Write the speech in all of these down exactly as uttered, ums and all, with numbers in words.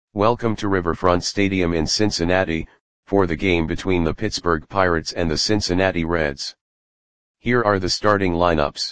Welcome to Riverfront Stadium in Cincinnati, for the game between the Pittsburgh Pirates and the Cincinnati Reds. Here are the starting lineups.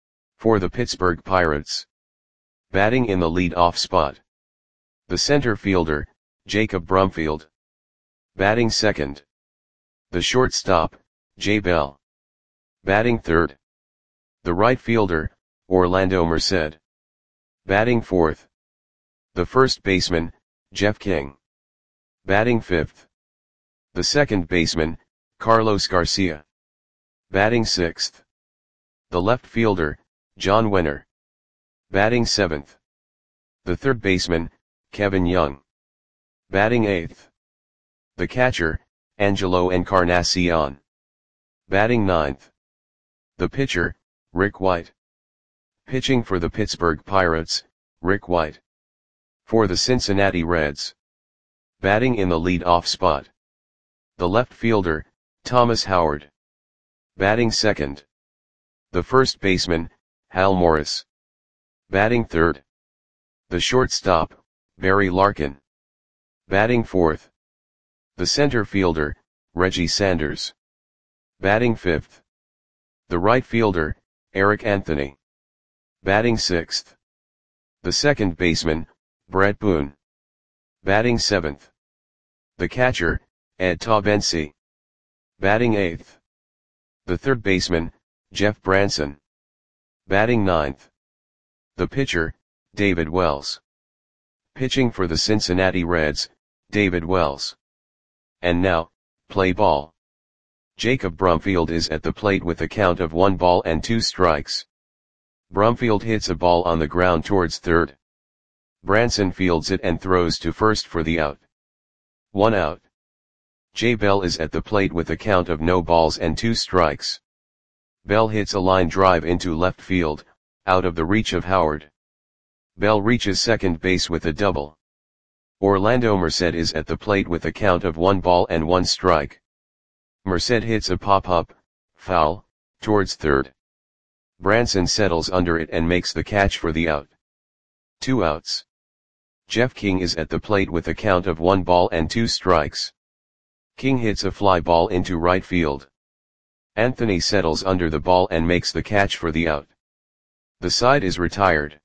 For the Pittsburgh Pirates. Batting in the lead-off spot. The center fielder, Jacob Brumfield. Batting second. The shortstop, Jay Bell. Batting third. The right fielder, Orlando Merced. Batting fourth. The first baseman, Jeff King. Batting fifth. The second baseman, Carlos Garcia. Batting sixth. The left fielder, John Wenner. Batting seventh. The third baseman, Kevin Young. Batting eighth. The catcher, Angelo Encarnacion. Batting ninth. The pitcher, Rick White. Pitching for the Pittsburgh Pirates, Rick White. For the Cincinnati Reds. Batting in the lead-off spot. The left fielder, Thomas Howard. Batting second. The first baseman, Hal Morris. Batting third. The shortstop, Barry Larkin. Batting fourth. The center fielder, Reggie Sanders. Batting fifth. The right fielder, Eric Anthony. Batting sixth. The second baseman, Brett Boone. Batting seventh. The catcher, Ed Taubensi. Batting eighth. The third baseman, Jeff Branson. Batting ninth. The pitcher, David Wells. Pitching for the Cincinnati Reds, David Wells. And now, play ball. Jacob Brumfield is at the plate with a count of one ball and two strikes. Brumfield hits a ball on the ground towards third. Branson fields it and throws to first for the out. One out. Jay Bell is at the plate with a count of no balls and two strikes. Bell hits a line drive into left field, out of the reach of Howard. Bell reaches second base with a double. Orlando Merced is at the plate with a count of one ball and one strike. Merced hits a pop-up, foul, towards third. Branson settles under it and makes the catch for the out. Two outs. Jeff King is at the plate with a count of one ball and two strikes. King hits a fly ball into right field. Anthony settles under the ball and makes the catch for the out. The side is retired.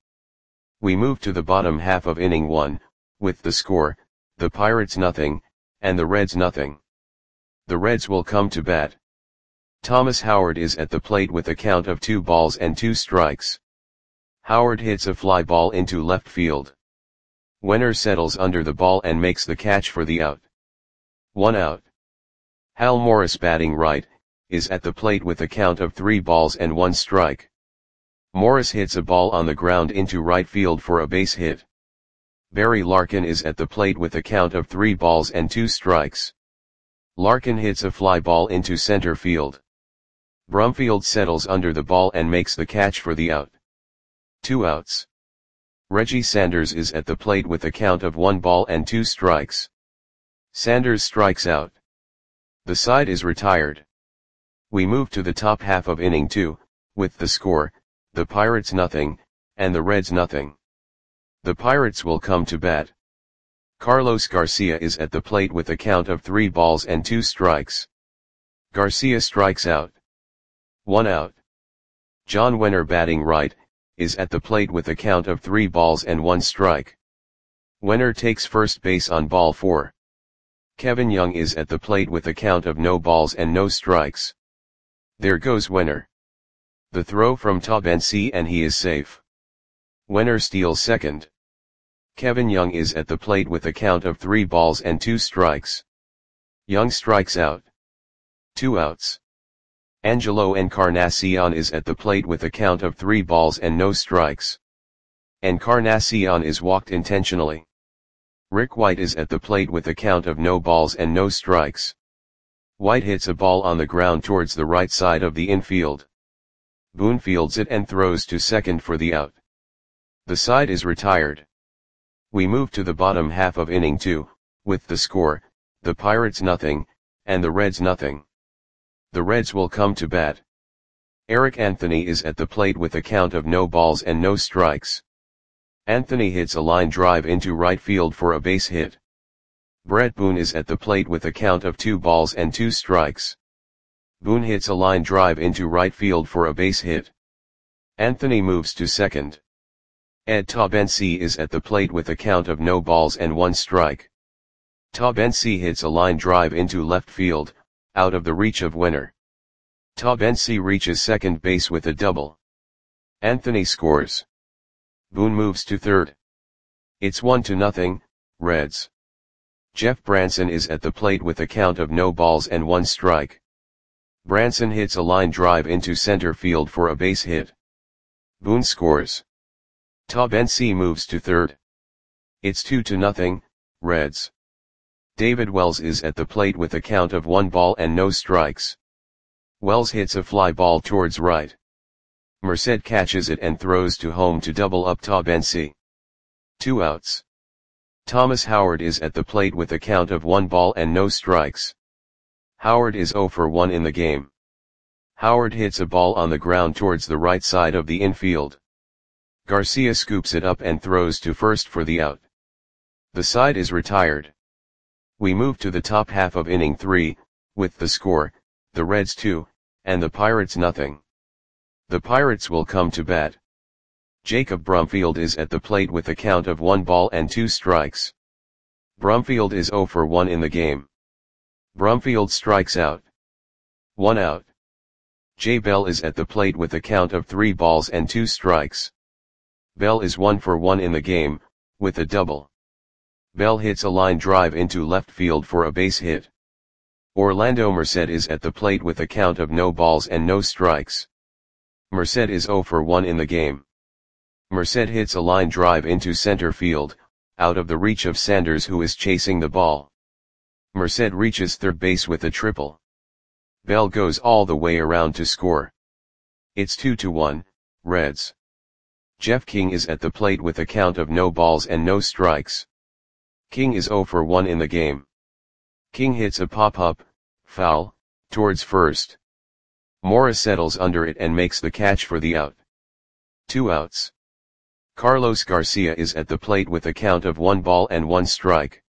We move to the bottom half of inning one, with the score, the Pirates nothing, and the Reds nothing. The Reds will come to bat. Thomas Howard is at the plate with a count of two balls and two strikes. Howard hits a fly ball into left field. Wenner settles under the ball and makes the catch for the out. One out. Hal Morris, batting right, is at the plate with a count of three balls and one strike. Morris hits a ball on the ground into right field for a base hit. Barry Larkin is at the plate with a count of three balls and two strikes. Larkin hits a fly ball into center field. Brumfield settles under the ball and makes the catch for the out. Two outs. Reggie Sanders is at the plate with a count of one ball and two strikes. Sanders strikes out. The side is retired. We move to the top half of inning two, with the score, the Pirates nothing, and the Reds nothing. The Pirates will come to bat. Carlos Garcia is at the plate with a count of three balls and two strikes. Garcia strikes out. One out. John Wenner, batting right, is at the plate with a count of three balls and one strike. Wenner takes first base on ball four. Kevin Young is at the plate with a count of no balls and no strikes. There goes Wenner. The throw from Taubensi and he is safe. Wenner steals second. Kevin Young is at the plate with a count of three balls and two strikes. Young strikes out. Two outs. Angelo Encarnacion is at the plate with a count of three balls and no strikes. Encarnacion is walked intentionally. Rick White is at the plate with a count of no balls and no strikes. White hits a ball on the ground towards the right side of the infield. Boone fields it and throws to second for the out. The side is retired. We move to the bottom half of inning two, with the score, the Pirates nothing, and the Reds nothing. The Reds will come to bat. Eric Anthony is at the plate with a count of no balls and no strikes. Anthony hits a line drive into right field for a base hit. Brett Boone is at the plate with a count of two balls and two strikes. Boone hits a line drive into right field for a base hit. Anthony moves to second. Ed Taubensee is at the plate with a count of no balls and one strike. Taubensee hits a line drive into left field, out of the reach of Winner. Taubensee reaches second base with a double. Anthony scores. Boone moves to third. It's one to nothing, Reds. Jeff Branson is at the plate with a count of no balls and one strike. Branson hits a line drive into center field for a base hit. Boone scores. Taubensee moves to third. It's two to nothing, Reds. David Wells is at the plate with a count of one ball and no strikes. Wells hits a fly ball towards right. Merced catches it and throws to home to double up Taubensee. Two outs. Thomas Howard is at the plate with a count of one ball and no strikes. Howard is zero for one in the game. Howard hits a ball on the ground towards the right side of the infield. Garcia scoops it up and throws to first for the out. The side is retired. We move to the top half of inning three, with the score, the Reds two, and the Pirates nothing. The Pirates will come to bat. Jacob Brumfield is at the plate with a count of one ball and two strikes. Brumfield is zero for one in the game. Brumfield strikes out. One out. Jay Bell is at the plate with a count of three balls and two strikes. Bell is one for one in the game, with a double. Bell hits a line drive into left field for a base hit. Orlando Merced is at the plate with a count of no balls and no strikes. Merced is zero for one in the game. Merced hits a line drive into center field, out of the reach of Sanders who is chasing the ball. Merced reaches third base with a triple. Bell goes all the way around to score. It's two to one, Reds. Jeff King is at the plate with a count of no balls and no strikes. King is zero for one in the game. King hits a pop-up, foul, towards first. Morris settles under it and makes the catch for the out. Two outs. Carlos Garcia is at the plate with a count of one ball and one strike.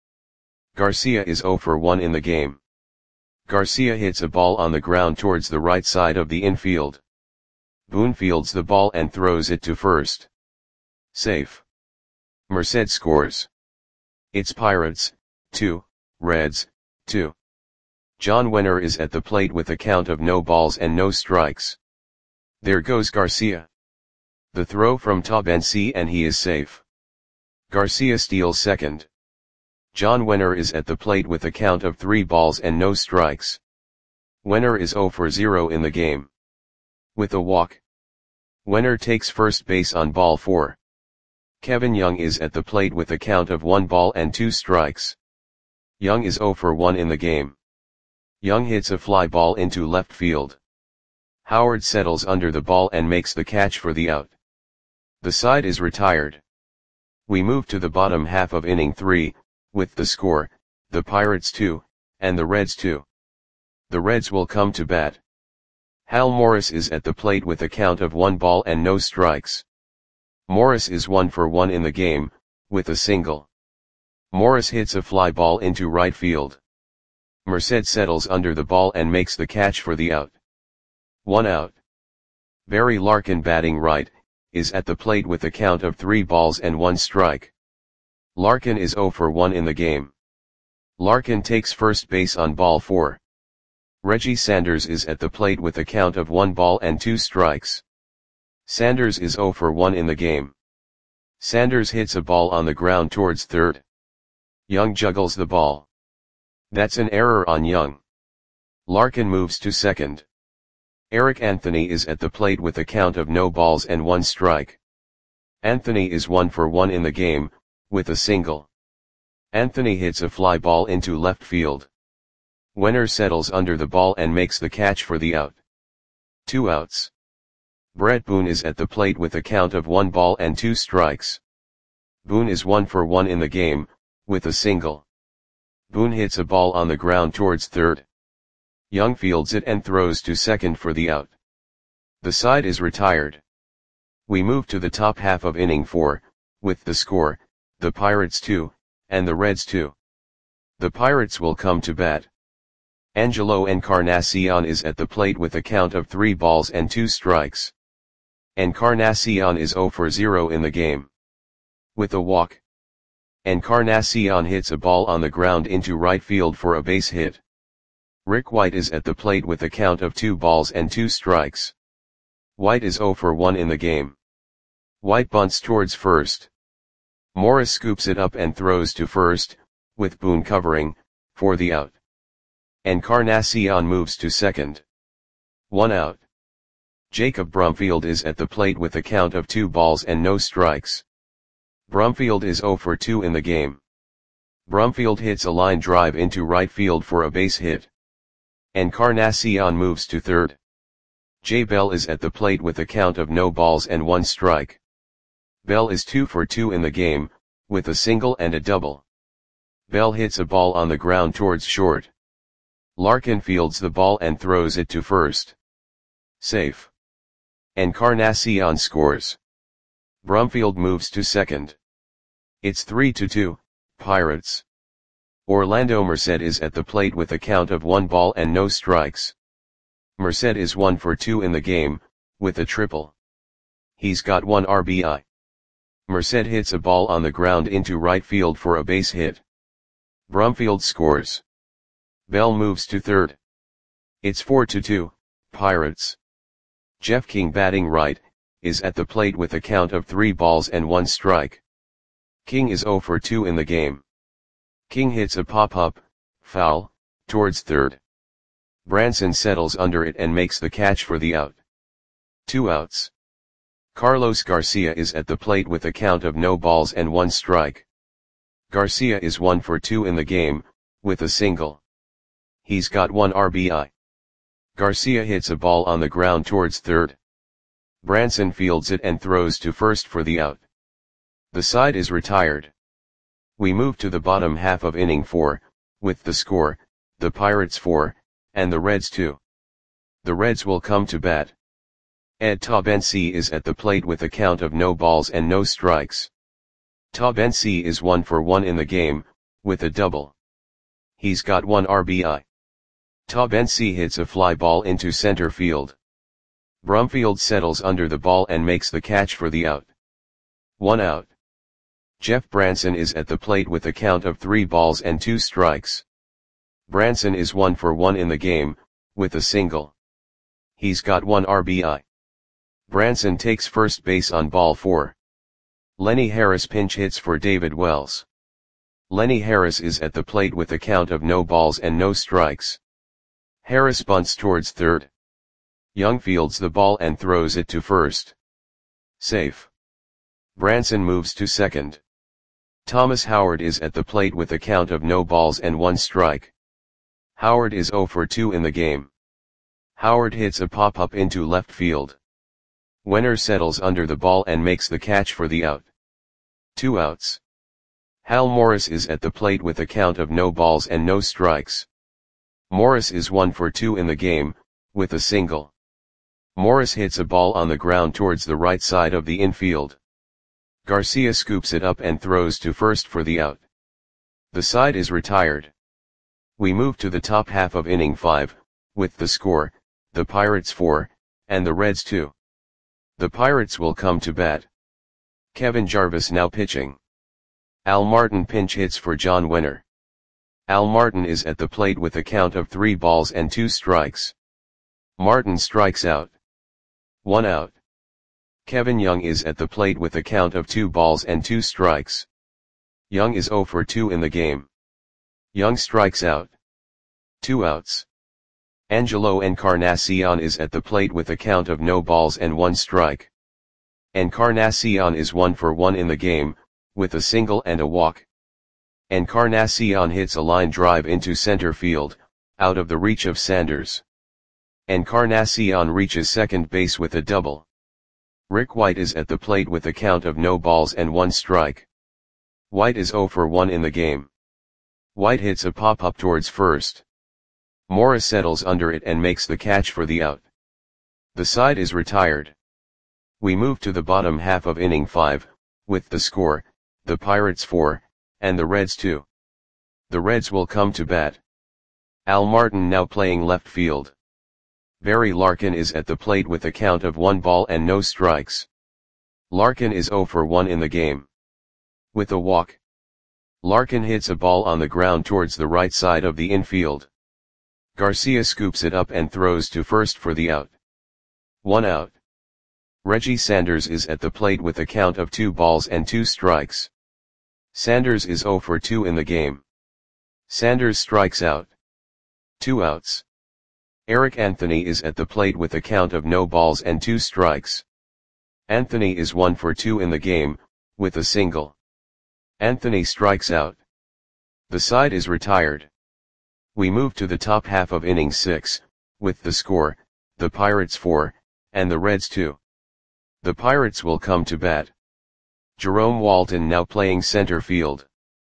Garcia is zero for one in the game. Garcia hits a ball on the ground towards the right side of the infield. Boone fields the ball and throws it to first. Safe. Merced scores. It's Pirates, two, Reds, two. John Wenner is at the plate with a count of no balls and no strikes. There goes Garcia. The throw from Taubensee and he is safe. Garcia steals second. John Wenner is at the plate with a count of three balls and no strikes. Wenner is zero for zero in the game. With a walk. Wenner takes first base on ball four. Kevin Young is at the plate with a count of one ball and two strikes. Young is zero for one in the game. Young hits a fly ball into left field. Howard settles under the ball and makes the catch for the out. The side is retired. We move to the bottom half of inning three, with the score, the Pirates two, and the Reds two. The Reds will come to bat. Hal Morris is at the plate with a count of one ball and no strikes. Morris is one for one in the game, with a single. Morris hits a fly ball into right field. Merced settles under the ball and makes the catch for the out. One out. Barry Larkin, batting right, is at the plate with a count of three balls and one strike. Larkin is zero for one in the game. Larkin takes first base on ball four. Reggie Sanders is at the plate with a count of one ball and two strikes. Sanders is zero for one in the game. Sanders hits a ball on the ground towards third. Young juggles the ball. That's an error on Young. Larkin moves to second. Eric Anthony is at the plate with a count of no balls and one strike. Anthony is one for one in the game, with a single. Anthony hits a fly ball into left field. Wenner settles under the ball and makes the catch for the out. Two outs. Brett Boone is at the plate with a count of one ball and two strikes. Boone is one for one in the game, with a single. Boone hits a ball on the ground towards third. Young fields it and throws to second for the out. The side is retired. We move to the top half of inning four, with the score, the Pirates two, and the Reds two. The Pirates will come to bat. Angelo Encarnacion is at the plate with a count of three balls and two strikes. Encarnacion is zero for zero in the game. With a walk, Encarnacion hits a ball on the ground into right field for a base hit. Rick White is at the plate with a count of two balls and two strikes. White is zero for one in the game. White bunts towards first. Morris scoops it up and throws to first, with Boone covering, for the out. Encarnacion moves to second. One out. Jacob Brumfield is at the plate with a count of two balls and no strikes. Brumfield is zero for two in the game. Brumfield hits a line drive into right field for a base hit. Encarnacion moves to third. Jay Bell is at the plate with a count of no balls and one strike. Bell is two for two in the game, with a single and a double. Bell hits a ball on the ground towards short. Larkin fields the ball and throws it to first. Safe. Encarnacion scores. Brumfield moves to second. It's three to two, Pirates. Orlando Merced is at the plate with a count of one ball and no strikes. Merced is one for two in the game, with a triple. He's got one R B I. Merced hits a ball on the ground into right field for a base hit. Brumfield scores. Bell moves to third. It's four to two, Pirates. Jeff King, batting right, is at the plate with a count of three balls and one strike. King is zero for two in the game. King hits a pop-up, foul, towards third. Branson settles under it and makes the catch for the out. Two outs. Carlos Garcia is at the plate with a count of no balls and one strike. Garcia is one for two in the game, with a single. He's got one R B I. Garcia hits a ball on the ground towards third. Branson fields it and throws to first for the out. The side is retired. We move to the bottom half of inning four, with the score, the Pirates four, and the Reds two. The Reds will come to bat. Ed Taubensee is at the plate with a count of no balls and no strikes. Taubensee is one for one in the game, with a double. He's got one R B I. Taubensee hits a fly ball into center field. Brumfield settles under the ball and makes the catch for the out. One out. Jeff Branson is at the plate with a count of three balls and two strikes. Branson is one for one in the game, with a single. He's got one R B I. Branson takes first base on ball four. Lenny Harris pinch hits for David Wells. Lenny Harris is at the plate with a count of no balls and no strikes. Harris bunts towards third. Young fields the ball and throws it to first. Safe. Branson moves to second. Thomas Howard is at the plate with a count of no balls and one strike. Howard is zero for two in the game. Howard hits a pop-up into left field. Wenner settles under the ball and makes the catch for the out. Two outs. Hal Morris is at the plate with a count of no balls and no strikes. Morris is one for two in the game, with a single. Morris hits a ball on the ground towards the right side of the infield. Garcia scoops it up and throws to first for the out. The side is retired. We move to the top half of inning five, with the score, the Pirates four, and the Reds two. The Pirates will come to bat. Kevin Jarvis now pitching. Al Martin pinch hits for John Wenner. Al Martin is at the plate with a count of three balls and two strikes. Martin strikes out. One out. Kevin Young is at the plate with a count of two balls and two strikes. Young is zero for two in the game. Young strikes out. Two outs. Angelo Encarnacion is at the plate with a count of no balls and one strike. Encarnacion is one for one in the game, with a single and a walk. Encarnacion hits a line drive into center field, out of the reach of Sanders. Encarnacion reaches second base with a double. Rick White is at the plate with a count of no balls and one strike. White is zero for one in the game. White hits a pop-up towards first. Morris settles under it and makes the catch for the out. The side is retired. We move to the bottom half of inning five, with the score, the Pirates four, and the Reds two. The Reds will come to bat. Al Martin now playing left field. Barry Larkin is at the plate with a count of one ball and no strikes. Larkin is zero for one in the game. With a walk, Larkin hits a ball on the ground towards the right side of the infield. Garcia scoops it up and throws to first for the out. One out. Reggie Sanders is at the plate with a count of two balls and two strikes. Sanders is zero for two in the game. Sanders strikes out. Two outs. Eric Anthony is at the plate with a count of no balls and two strikes. Anthony is one for two in the game, with a single. Anthony strikes out. The side is retired. We move to the top half of inning six, with the score, the Pirates four, and the Reds two. The Pirates will come to bat. Jerome Walton now playing center field.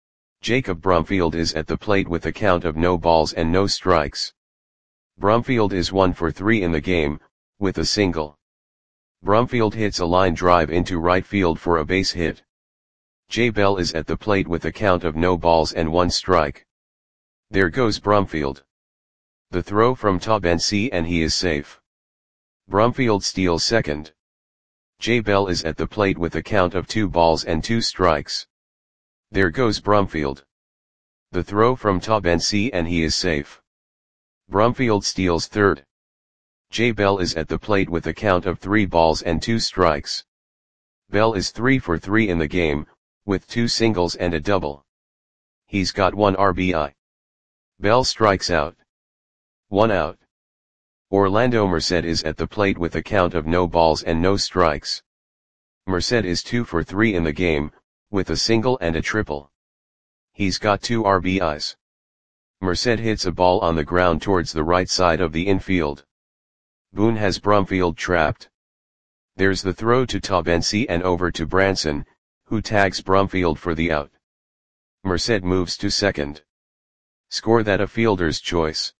Jacob Brumfield is at the plate with a count of no balls and no strikes. Brumfield is one for three in the game, with a single. Brumfield hits a line drive into right field for a base hit. Jay Bell is at the plate with a count of no balls and one strike. There goes Brumfield. The throw from Taubensee and he is safe. Brumfield steals second. Jay Bell is at the plate with a count of two balls and two strikes. There goes Brumfield. The throw from Taubensee and he is safe. Brumfield steals third. Jay Bell is at the plate with a count of three balls and two strikes. Bell is three for three in the game, with two singles and a double. He's got one R B I. Bell strikes out. One out. Orlando Merced is at the plate with a count of no balls and no strikes. Merced is two for three in the game, with a single and a triple. He's got two R B Is. Merced hits a ball on the ground towards the right side of the infield. Boone has Brumfield trapped. There's the throw to Taubensee and over to Branson, who tags Brumfield for the out. Merced moves to second. Score that a fielder's choice.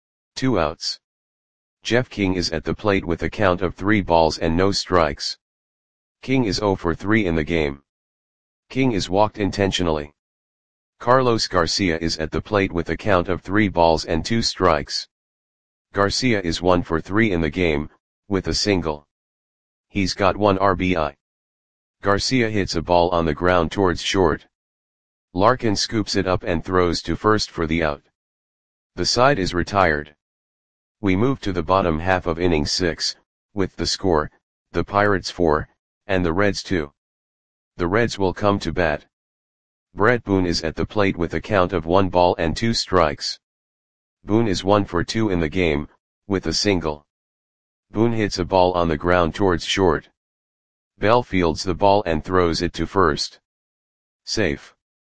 Two outs. Jeff King is at the plate with a count of three balls and no strikes. King is zero for three in the game. King is walked intentionally. Carlos Garcia is at the plate with a count of three balls and two strikes. Garcia is one for three in the game, with a single. He's got one R B I. Garcia hits a ball on the ground towards short. Larkin scoops it up and throws to first for the out. The side is retired. We move to the bottom half of inning six, with the score, the Pirates four, and the Reds two. The Reds will come to bat. Brett Boone is at the plate with a count of one ball and two strikes. Boone is one for two in the game, with a single. Boone hits a ball on the ground towards short. Bell fields the ball and throws it to first. Safe.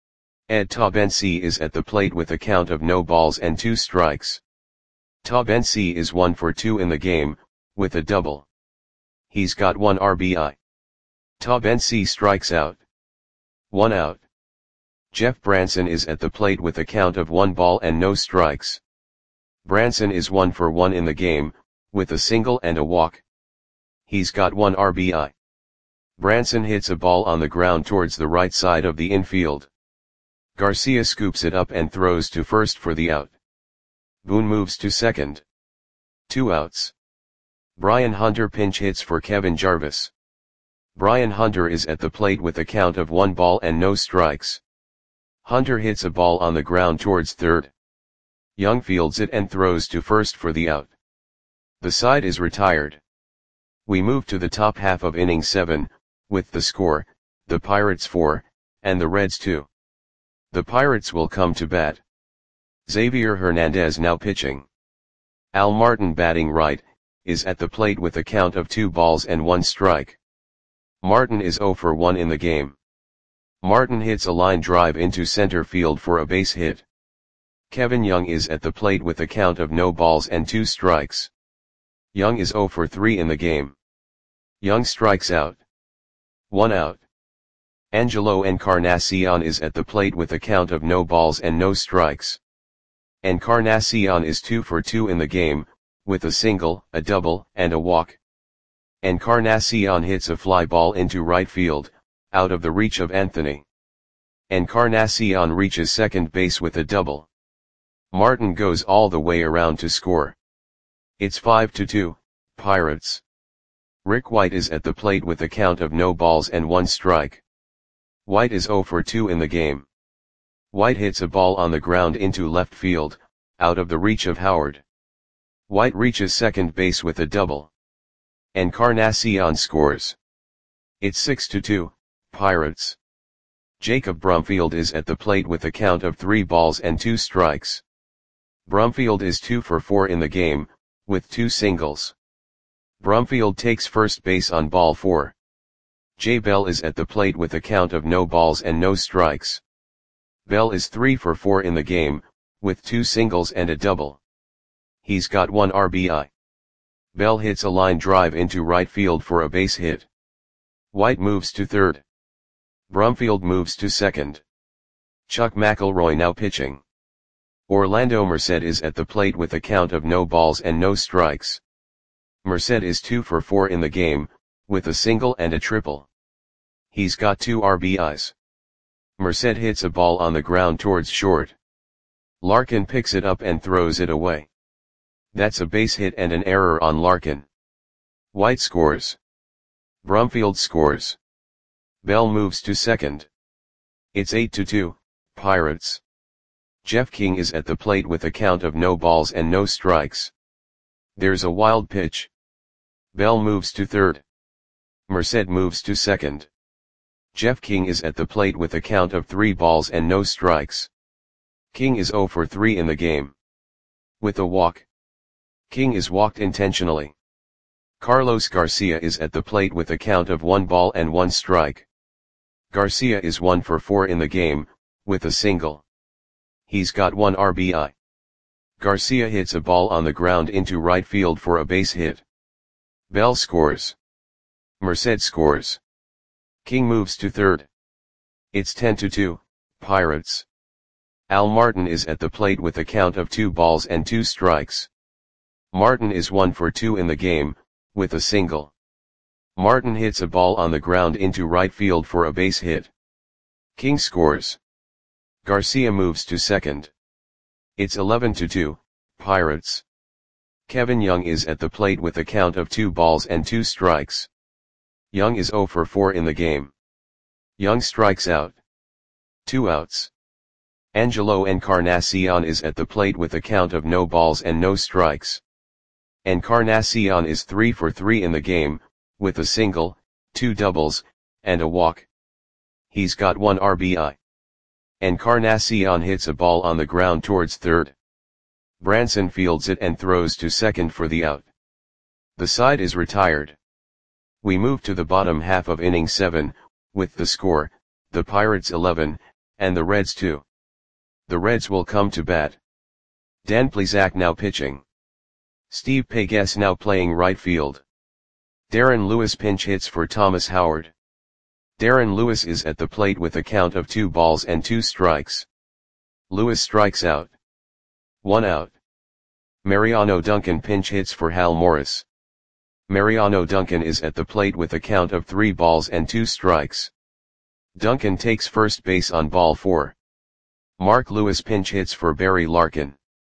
Ed Taubensee is at the plate with a count of no balls and two strikes. Taubensee is one for two in the game, with a double. He's got one R B I. Taubensee strikes out. One out. Jeff Branson is at the plate with a count of one ball and no strikes. Branson is one for one in the game, with a single and a walk. He's got one R B I. Branson hits a ball on the ground towards the right side of the infield. Garcia scoops it up and throws to first for the out. Boone moves to second. Two outs. Brian Hunter pinch hits for Kevin Jarvis. Brian Hunter is at the plate with a count of one ball and no strikes. Hunter hits a ball on the ground towards third. Young fields it and throws to first for the out. The side is retired. We move to the top half of inning seven, with the score, the Pirates four, and the Reds two. The Pirates will come to bat. Xavier Hernandez now pitching. Al Martin batting right, is at the plate with a count of two balls and one strike. Martin is zero for one in the game. Martin hits a line drive into center field for a base hit. Kevin Young is at the plate with a count of no balls and two strikes. Young is zero for three in the game. Young strikes out. One out. Angelo Encarnacion is at the plate with a count of no balls and no strikes. Encarnacion is two for two in the game, with a single, a double, and a walk. Encarnacion hits a fly ball into right field, out of the reach of Anthony. Encarnacion reaches second base with a double. Martin goes all the way around to score. It's five to two, Pirates. Rick White is at the plate with a count of no balls and one strike. White is zero for two in the game. White hits a ball on the ground into left field, out of the reach of Howard. White reaches second base with a double. Encarnacion scores. It's six to two, Pirates. Jacob Brumfield is at the plate with a count of three balls and two strikes. Brumfield is two for four in the game, with two singles. Brumfield takes first base on ball four. Jay Bell is at the plate with a count of no balls and no strikes. Bell is three for four in the game, with two singles and a double. He's got one R B I. Bell hits a line drive into right field for a base hit. White moves to third. Brumfield moves to second. Chuck McElroy now pitching. Orlando Merced is at the plate with a count of no balls and no strikes. Merced is two for four in the game, with a single and a triple. He's got two R B Is. Merced hits a ball on the ground towards short. Larkin picks it up and throws it away. That's a base hit and an error on Larkin. White scores. Brumfield scores. Bell moves to second. It's eight to two, Pirates. Jeff King is at the plate with a count of no balls and no strikes. There's a wild pitch. Bell moves to third. Merced moves to second. Jeff King is at the plate with a count of three balls and no strikes. King is zero for three in the game. With a walk. King is walked intentionally. Carlos Garcia is at the plate with a count of one ball and one strike. Garcia is one for four in the game, with a single. He's got one R B I. Garcia hits a ball on the ground into right field for a base hit. Bell scores. Merced scores. King moves to third. It's ten to two, Pirates. Al Martin is at the plate with a count of two balls and two strikes. Martin is one for two in the game, with a single. Martin hits a ball on the ground into right field for a base hit. King scores. Garcia moves to second. It's eleven to two, Pirates. Kevin Young is at the plate with a count of two balls and two strikes. Young is zero for four in the game. Young strikes out. Two outs. Angelo Encarnacion is at the plate with a count of no balls and no strikes. Encarnacion is three for three in the game, with a single, two doubles, and a walk. He's got one R B I. Encarnacion hits a ball on the ground towards third. Branson fields it and throws to second for the out. The side is retired. We move to the bottom half of inning seven, with the score, the Pirates eleven, and the Reds two. The Reds will come to bat. Dan Plesac now pitching. Steve Pegues now playing right field. Darren Lewis pinch hits for Thomas Howard. Darren Lewis is at the plate with a count of two balls and two strikes. Lewis strikes out. One out. Mariano Duncan pinch hits for Hal Morris. Mariano Duncan is at the plate with a count of three balls and two strikes. Duncan takes first base on ball four. Mark Lewis pinch hits for Barry Larkin.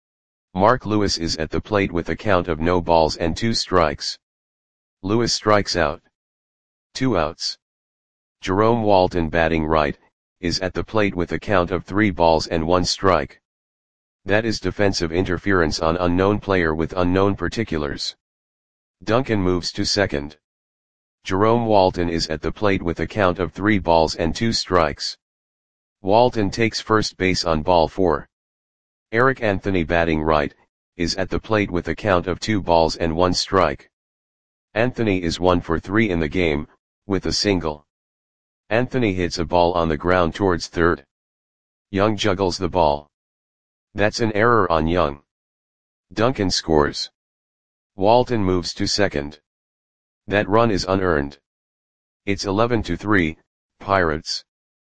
Mark Lewis is at the plate with a count of no balls and two strikes. Lewis strikes out. Two outs. Jerome Walton batting right, is at the plate with a count of three balls and one strike. That is defensive interference on unknown player with unknown particulars. Duncan moves to second. Jerome Walton is at the plate with a count of three balls and two strikes. Walton takes first base on ball four. Eric Anthony batting right, is at the plate with a count of two balls and one strike. Anthony is one for three in the game, with a single. Anthony hits a ball on the ground towards third. Young juggles the ball. That's an error on Young. Duncan scores. Walton moves to second. That run is unearned. It's eleven to three, Pirates.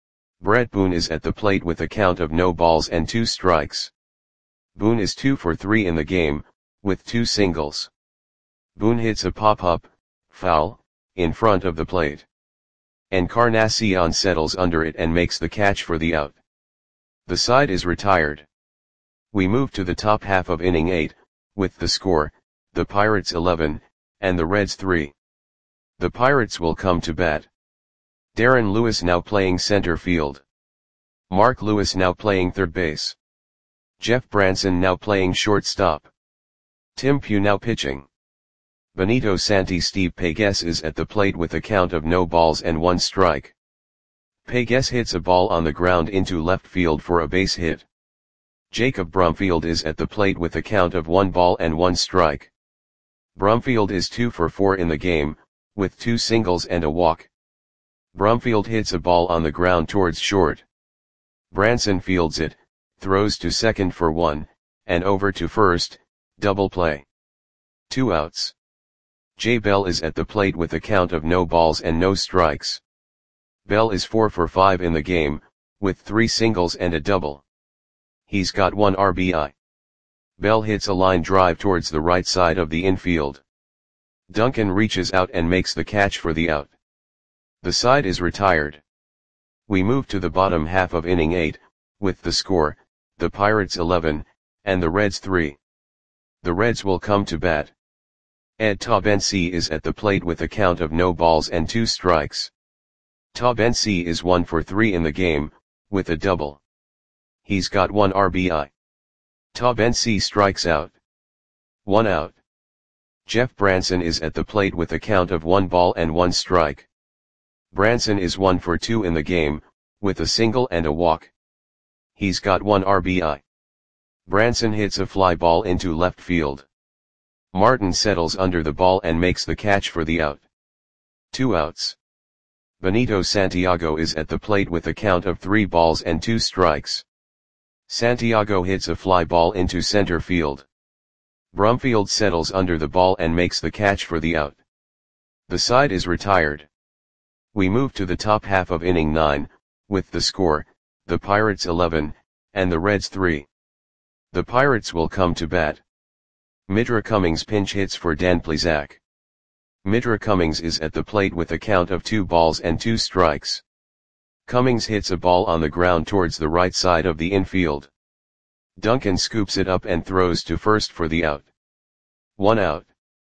Brett Boone is at the plate with a count of no balls and two strikes. Boone is two for three in the game, with two singles. Boone hits a pop-up, foul, in front of the plate. Encarnacion settles under it and makes the catch for the out. The side is retired. We move to the top half of inning eight, with the score, the Pirates eleven, and the Reds three. The Pirates will come to bat. Darren Lewis now playing center field. Mark Lewis now playing third base. Jeff Branson now playing shortstop. Tim Pugh now pitching. Benito Santi Steve Pegues is at the plate with a count of no balls and one strike. Pegues hits a ball on the ground into left field for a base hit. Jacob Brumfield is at the plate with a count of one ball and one strike. Brumfield is two for four in the game, with two singles and a walk. Brumfield hits a ball on the ground towards short. Branson fields it, throws to second for one, and over to first, double play. Two outs. Jay Bell is at the plate with a count of no balls and no strikes. Bell is four for five in the game, with three singles and a double. He's got one R B I. Bell hits a line drive towards the right side of the infield. Duncan reaches out and makes the catch for the out. The side is retired. We move to the bottom half of inning eight, with the score, the Pirates eleven, and the Reds three. The Reds will come to bat. Ed Taubensee is at the plate with a count of no balls and two strikes. Taubensee is one for three in the game, with a double. He's got one R B I. Taubensee strikes out. One out. Jeff Branson is at the plate with a count of one ball and one strike. Branson is one for two in the game, with a single and a walk. He's got one R B I. Branson hits a fly ball into left field. Martin settles under the ball and makes the catch for the out. Two outs. Benito Santiago is at the plate with a count of three balls and two strikes. Santiago hits a fly ball into center field. Brumfield settles under the ball and makes the catch for the out. The side is retired. We move to the top half of inning nine, with the score, the Pirates eleven, and the Reds three. The Pirates will come to bat. Mitra Cummings pinch hits for Dan Plesac. Mitra Cummings is at the plate with a count of two balls and two strikes. Cummings hits a ball on the ground towards the right side of the infield. Duncan scoops it up and throws to first for the out. One out.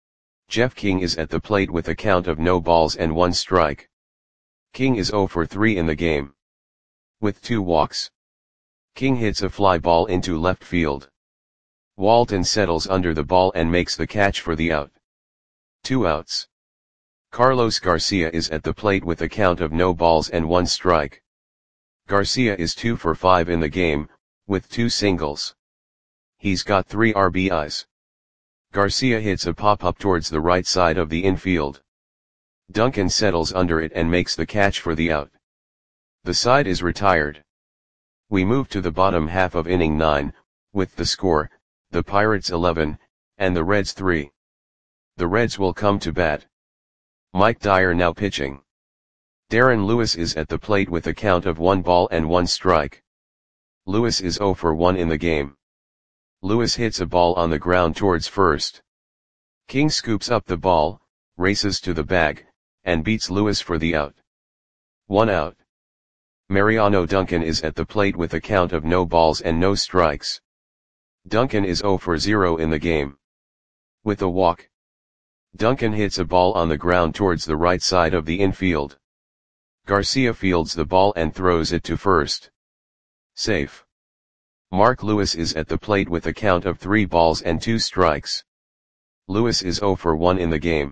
Jeff King is at the plate with a count of no balls and one strike. King is zero for three in the game, with two walks. King hits a fly ball into left field. Walton settles under the ball and makes the catch for the out. Two outs. Carlos Garcia is at the plate with a count of no balls and one strike. Garcia is two for five in the game, with two singles. He's got three R B Is. Garcia hits a pop-up towards the right side of the infield. Duncan settles under it and makes the catch for the out. The side is retired. We move to the bottom half of inning nine, with the score, the Pirates eleven, and the Reds three. The Reds will come to bat. Mike Dyer now pitching. Darren Lewis is at the plate with a count of one ball and one strike. Lewis is zero for one in the game. Lewis hits a ball on the ground towards first. King scoops up the ball, races to the bag, and beats Lewis for the out. One out. Mariano Duncan is at the plate with a count of no balls and no strikes. Duncan is zero for zero in the game, with a walk. Duncan hits a ball on the ground towards the right side of the infield. Garcia fields the ball and throws it to first. Safe. Mark Lewis is at the plate with a count of three balls and two strikes. Lewis is zero for one in the game.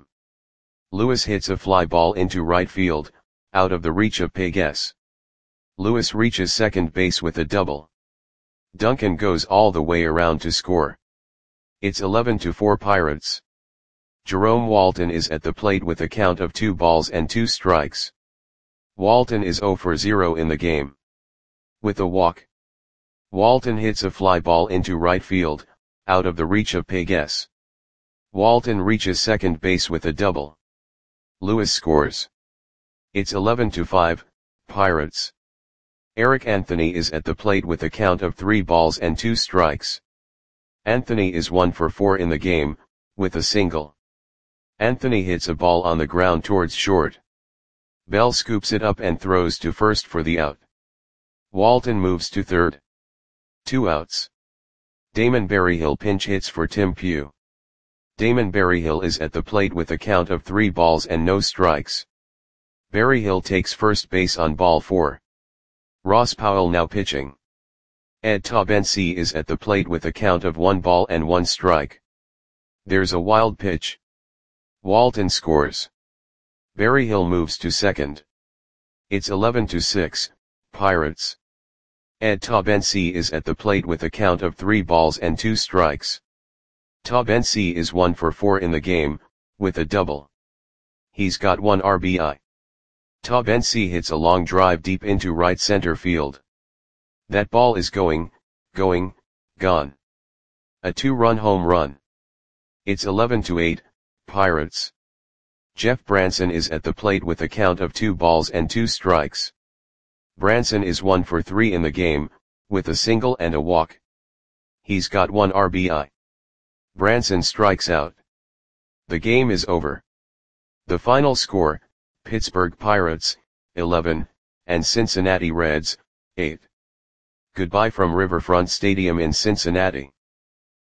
Lewis hits a fly ball into right field, out of the reach of Pegues. Lewis reaches second base with a double. Duncan goes all the way around to score. It's eleven to four Pirates. Jerome Walton is at the plate with a count of two balls and two strikes. Walton is zero for zero in the game, with a walk. Walton hits a fly ball into right field, out of the reach of Pegues. Walton reaches second base with a double. Lewis scores. It's eleven to five, Pirates. Eric Anthony is at the plate with a count of three balls and two strikes. Anthony is one for four in the game, with a single. Anthony hits a ball on the ground towards short. Bell scoops it up and throws to first for the out. Walton moves to third. Two outs. Damon Berryhill pinch hits for Tim Pugh. Damon Berryhill is at the plate with a count of three balls and no strikes. Berryhill takes first base on ball four. Ross Powell now pitching. Ed Taubensee is at the plate with a count of one ball and one strike. There's a wild pitch. Walton scores. Berryhill moves to second. It's eleven to six, Pirates. Ed Taubensee is at the plate with a count of three balls and two strikes. Taubensee is one for four in the game, with a double. He's got one R B I. Taubensee hits a long drive deep into right center field. That ball is going, going, gone. A two-run home run. It's eleven to eight, Pirates. Jeff Branson is at the plate with a count of two balls and two strikes. Branson is one for three in the game, with a single and a walk. He's got one R B I. Branson strikes out. The game is over. The final score, Pittsburgh Pirates, eleven, and Cincinnati Reds, eight. Goodbye from Riverfront Stadium in Cincinnati.